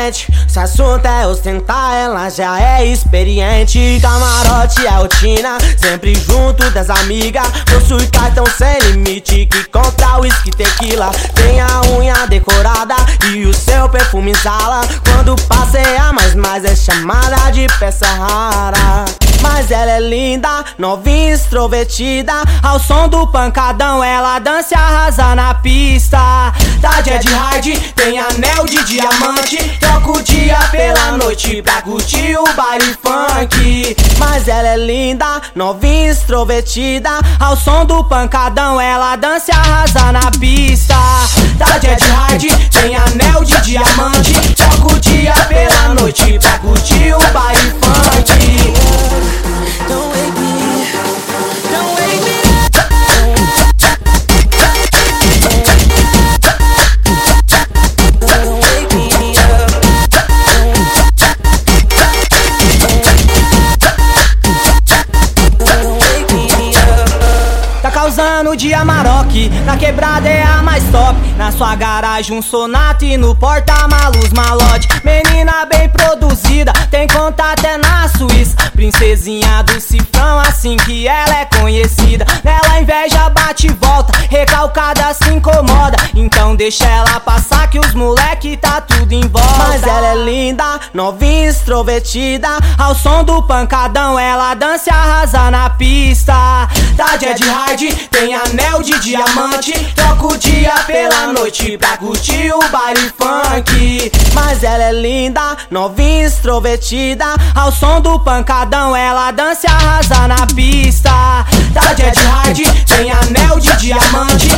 diferente. Se assunto é ostentar, ela já é experiente. Camarote é rotina, sempre junto das amigas. Possui cartão sem limite, que compra whisky, tequila. Tem a unha decorada e o seu perfume exala. Quando passeia mais é chamada de peça rara. Mas ela é linda, novinha, extrovertida. Ao som do pancadão ela dança e arrasa na pista. Tá jet hard, tem anel de diamante. Troca o dia pela noite pra curtir o baile funk. Mas ela é linda, novinha, extrovertida. Ao som do pancadão ela dança e arrasa na pista. Tá jet hard, tem anel de diamante. Troca o dia pela noite pra curtir o baile funk. Don't wake me, don't wake me up. Don't wake me up. Don't wake me up. Tá causando de Amarok, na quebrada é a mais top. Na sua garagem um Sonata e no porta-malas malote. Menina bem produzida, tem conta até na Suíça. Princesinha do cifrão, assim que ela é conhecida. Nela inveja bate e volta, recalcada se incomoda. Então deixa ela passar que os moleque tá tudo em volta. Mas ela é linda, novinha, extrovertida. Ao som do pancadão ela dança e arrasa na pista. Tá jet hard, tem anel de diamante. Troca o dia pela noite pra curtir o baile funk. Mas ela é linda, novinha, extrovertida. Ao som do pancadão ela dança e arrasa na pista. Tá jet hard, tem anel de diamante.